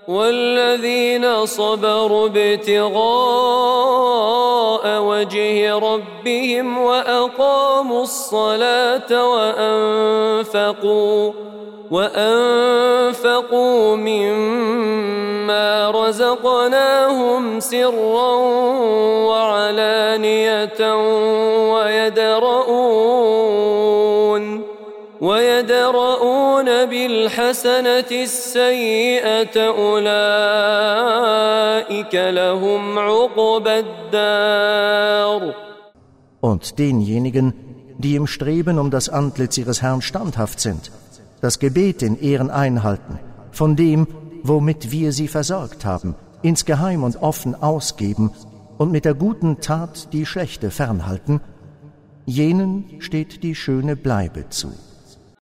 والذين صبروا ابتغاء وجه ربهم وأقاموا الصلاة وأنفقوا مما رزقناهم سرا وعلانية ويدرؤون بالحسنة السيئة أولئك لهم عقبى الدار. Und denjenigen, die im Streben um das Antlitz ihres Herrn standhaft sind, das Gebet in Ehren einhalten, von dem, womit wir sie versorgt haben, insgeheim und offen ausgeben und mit der guten Tat die schlechte fernhalten, jenen steht die schöne Bleibe zu.